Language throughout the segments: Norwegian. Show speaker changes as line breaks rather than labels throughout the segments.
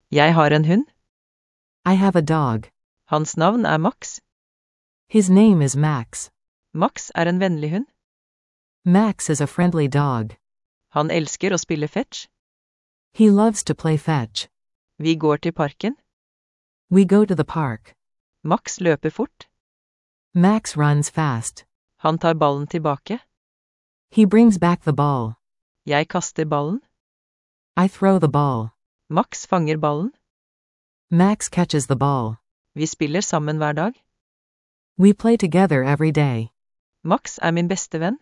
Jeg har en hund.
I have a dog.
Hans navn er Max.
His name is Max.
Max er en vennlig hund.
Max is a friendly dog.
Han elsker å spille fetch.
He loves to play fetch.
Vi går til parken.
We go to the park.
Max løper fort.
Max runs fast.
Han tar ballen tilbake.
He brings back the ball.
Jeg kaster ballen.
I throw the ball.
Max fanger ballen.
Max catches the ball.
Vi spiller sammen hver dag.
We play together every day.
Max er min beste venn.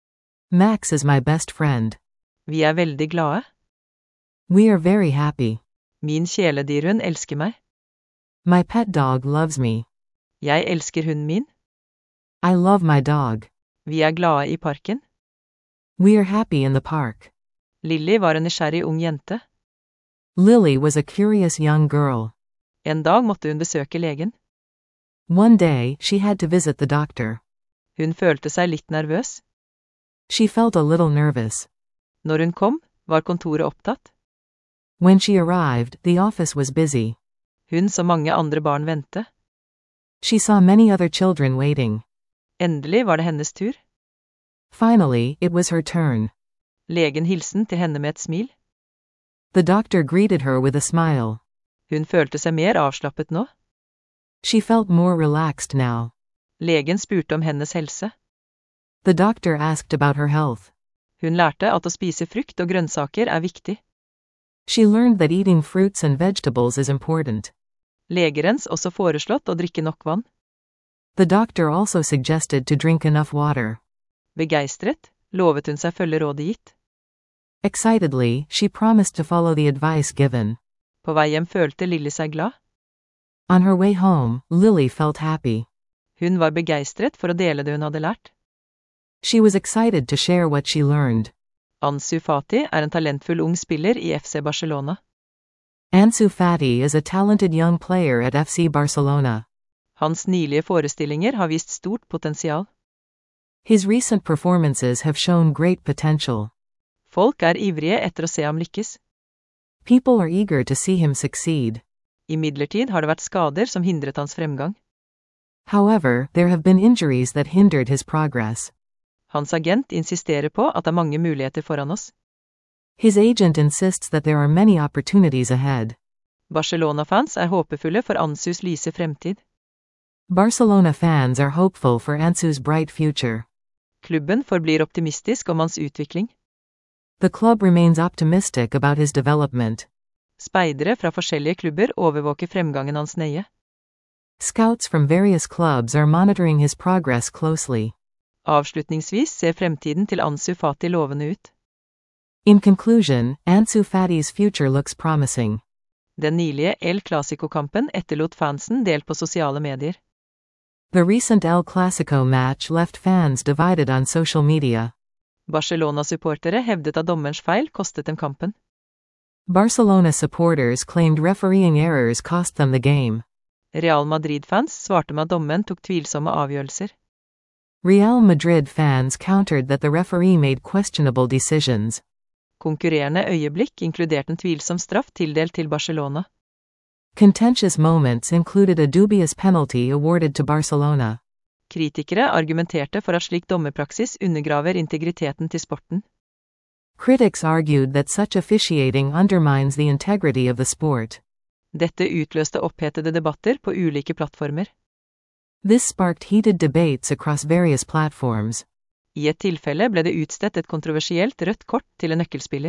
Max is my best friend.
Vi er veldig glade.
We are very happy.
Min kjæledyrhund elsker meg.
My pet dog loves me.
Jeg elsker hunden min.
I love my dog.
Vi er glade i parken.
We are happy in the park.
Lily var en nysgjerrig ung jente.
Lily was a curious young girl.
En dag måtte hun besøke legen.
One day, she had to visit the doctor.
Hun følte seg litt nervøs.
She felt a little nervous.
Når hun kom, var kontoret opptatt.
When she arrived, the office was busy.
Hun så mange andre barn vente.
She saw many other children waiting.
Endelig var det hennes tur.
Finally, it was her turn.
Legen hilsen til henne med et smil.
The doctor greeted her with a smile.
Hun følte seg mer avslappet nå.
She felt more relaxed now.
Legen spurte om hennes helse.
The doctor asked about her health.
Hun lærte at å spise frukt og grønnsaker er viktig.
She learned that eating fruits and vegetables is important.
Legerens også foreslått å drikke nok vann.
The doctor also suggested to drink enough water.
Begeistret, lovet hun seg følge rådet gitt.
Excitedly, she promised to follow the advice given.
På vei hjem følte Lily seg glad.
On her way home, Lily felt happy.
Hun var begeistret for å dele det hun hadde lært.
She was excited to share what she learned.
Ansu Fati er en talentfull ung spiller i FC Barcelona.
Ansu Fati is a talented young player at FC Barcelona.
Hans nylige forestillinger har vist stort potensial.
His recent performances have shown great potential.
Folk er ivrige etter å se ham lykkes.
People are eager to see him succeed.
Imidlertid har det vært skader som hindret hans fremgang.
However, there have been injuries that hindered his progress.
Hans agent insisterer på at det er mange muligheter foran oss.
His agent insists that there are many opportunities ahead.
Barcelona-fans er håpefulle for Ansus lyse fremtid.
Barcelona fans are hopeful for Ansu's bright future.
Klubben forblir optimistisk om hans utvikling.
The club remains optimistic about his development.
Speidere fra forskjellige klubber overvåker fremgangen hans nøye.
Scouts from various clubs are monitoring his progress closely.
Avslutningsvis ser fremtiden til Ansu Fati lovende ut.
In conclusion, Ansu Fati's future looks promising.
Den nylige El Clasico-kampen etterlot fansen delt på sosiale medier.
The recent El Clasico match left fans divided on social media.
Barcelona-supportere hevdet at dommerens feil kostet dem kampen.
Barcelona supporters claimed refereeing errors cost them the game.
Real Madrid-fans svarte med at dommeren tok tvilsomme avgjørelser.
Real Madrid fans countered that the referee made questionable decisions.
Konkurrerende øyeblikk inkluderte en tvilsom straff tildelt til Barcelona.
Contentious moments included a dubious penalty awarded to Barcelona.
Kritikere argumenterte for at slik dommerpraksis undergraver integriteten til sporten.
Critics argued that such officiating undermines the integrity of the sport.
Dette utløste opphetede debatter på ulike plattformer.
This sparked heated debates across various platforms.
I et tilfelle ble det utstedt et kontroversielt rødt kort til en nøkkelspiller.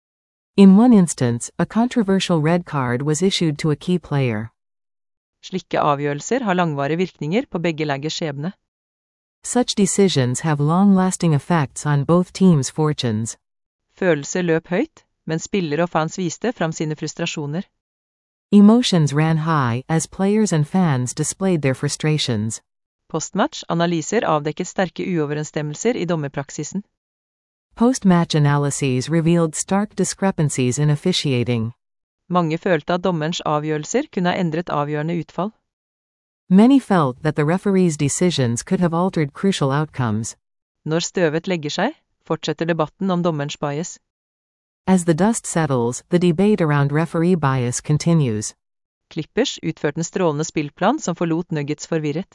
In one instance, a controversial red card was issued to a key player.
Slike avgjørelser har langvarige virkninger på begge laggers skjebne.
Such decisions have long-lasting effects on both teams' fortunes.
Følelser løp høyt, men spillere og fans viste fram sine frustrasjoner.
Emotions ran high as players and fans displayed their frustrations.
Postmatch-analyser avdekket sterke uoverensstemmelser i dommerpraksisen.
Post-match analyses revealed stark discrepancies in officiating.
Mange følte at dommerens avgjørelser kunne ha endret avgjørende utfall.
Many felt that the referee's decisions could have altered crucial outcomes.
Når støvet legger seg, fortsetter debatten om dommerens bias.
As the dust settles, the debate around referee bias continues.
Clippers utførte en strålende spillplan som forlot Nuggets forvirret.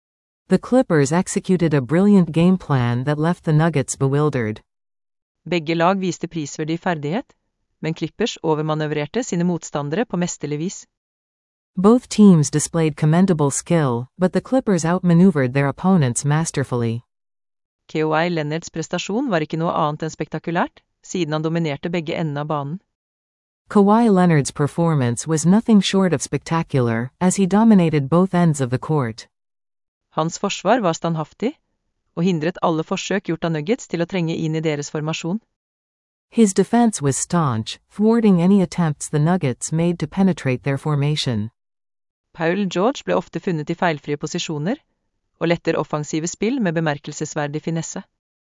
The Clippers executed a brilliant game plan that left the Nuggets bewildered.
Begge lag viste prisverdig ferdighet, men Clippers overmanøvrerte sine motstandere på mesterlig vis.
Both teams displayed commendable skill, but the Clippers outmaneuvered their opponents masterfully.
Kawhi Leonards prestasjon var ikke noe annet enn spektakulært, siden han dominerte begge endene av banen.
Kawhi Leonard's performance was nothing short of spectacular, as he dominated both ends of the court.
Hans forsvar var standhaftig, og hindret alle forsøk gjort av Nuggets til å trenge inn i deres formasjon.
His defense was staunch, thwarting any attempts the Nuggets made to penetrate their formation.
Paul George ble ofte funnet i feilfrie posisjoner, og letter offensive spill med bemerkelsesverdig finesse.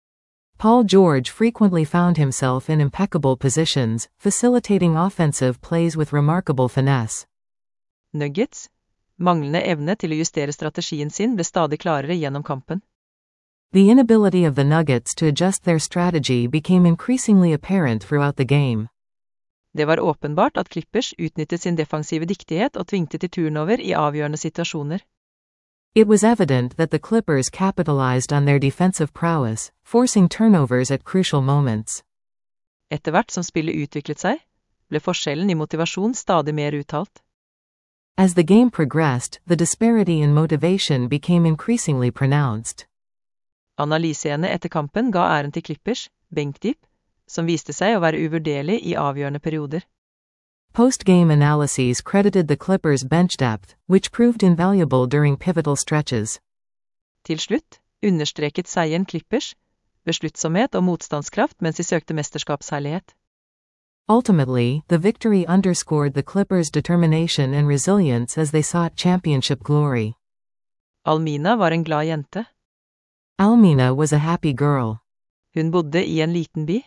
Paul George frequently found himself in impeccable positions, facilitating offensive plays with remarkable finesse.
Nuggets, manglende evne til å justere strategien sin ble stadig klarere gjennom kampen.
The inability of the Nuggets to adjust their strategy became increasingly apparent throughout the game.
Det var åpenbart at Clippers utnyttet sin defensive dyktighet og tvingte til turnover i avgjørende situasjoner.
It was evident that the Clippers capitalized on their defensive prowess, forcing turnovers at crucial moments.
Etter hvert som spillet utviklet seg, ble forskjellen i motivasjon stadig mer uttalt.
As the game progressed, the disparity in motivation became increasingly pronounced.
Analyseene etter kampen ga æren til Clippers, benkdyp, som viste seg å være uvurderlig i avgjørende perioder.
Post-game analyses credited the Clippers' bench depth, which proved invaluable during pivotal stretches.
Til slutt understreket seieren Clippers, besluttsomhet og motstandskraft mens de søkte mesterskapsherlighet.
Ultimately, the victory underscored the Clippers' determination and resilience as they sought championship glory.
Almina var en glad jente.
Almina was a happy girl.
Hun bodde i en liten by.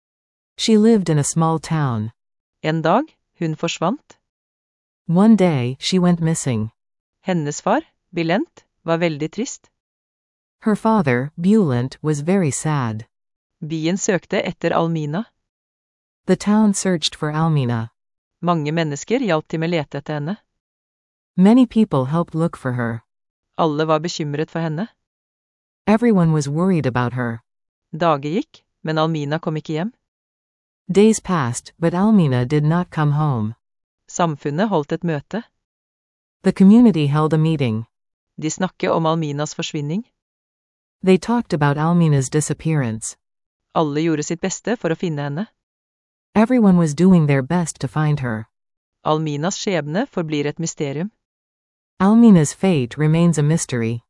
She lived in a small town.
En dag, hun forsvant.
One day, she went missing.
Hennes far, Bylent, var veldig trist.
Her father, Bulent, was very sad.
Byen søkte etter Almina.
The town searched for Almina.
Mange mennesker hjalp til med lete etter henne.
Many people helped look for her.
Alle var bekymret for henne.
Everyone was worried about her.
Dager gikk, men Almina kom ikke hjem.
Days passed, but Almina did not come home.
Samfunnet holdt et møte.
The community held a meeting.
De snakket om Alminas forsvinning.
They talked about Almina's disappearance.
Alle gjorde sitt beste for å finne henne.
Everyone was doing their best to find her.
Alminas skjebne forblir et mysterium.
Almina's fate remains a mystery.